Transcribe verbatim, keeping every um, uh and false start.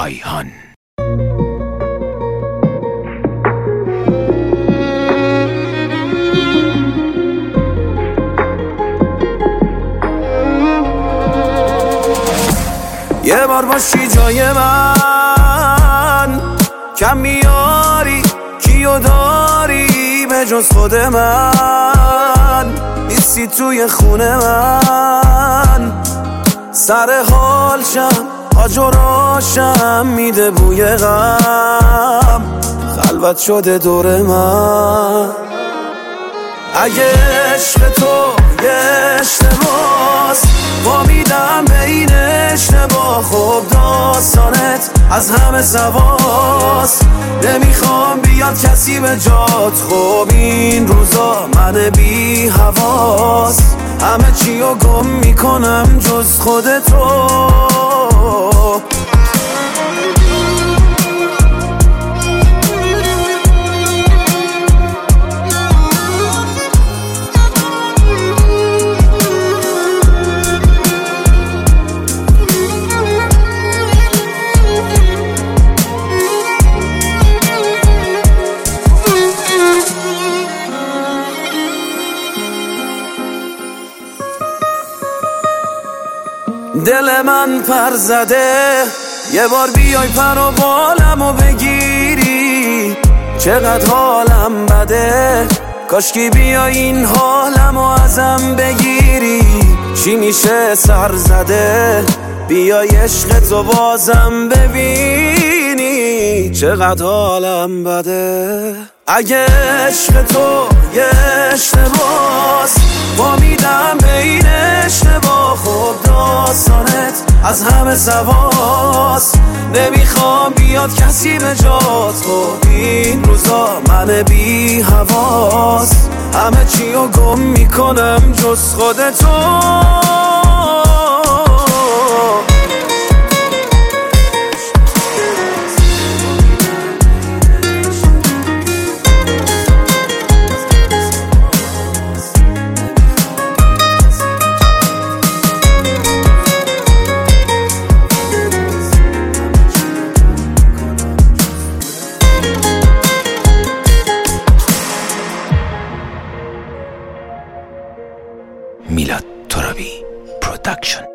آیهان. یه بار باشی جای من، کم میاری کیو داری به جز خود من، نیستی توی خونه من، سر حال شم آج و راشم میده بوی غم، خلوت شده دور من. اگه عشق تو یه اشتباس با میدم به این اشتباه، خب داستانت از همه سواس، نمیخوام بیاد کسی به جات، خب این روزا من بی حواس، همه چیو گم میکنم جز خودتو. دل من پر زده، یه بار بیای پر و بالمو بگیری، چقدر حالم بده، کاشکی بیای این حالمو ازم بگیری. چی میشه سر زده، بیای عشق تو بازم ببینی، چقدر حالم بده. اگه عشق تو یه اشتباس با میدم به این اشتباه، خب داستانت از همه سواس، نمیخوام بیاد کسی به جات، خب این روزا من بی حواس، همه چیو گم میکنم جز خودتو. میلاد ترابی پروداکشن.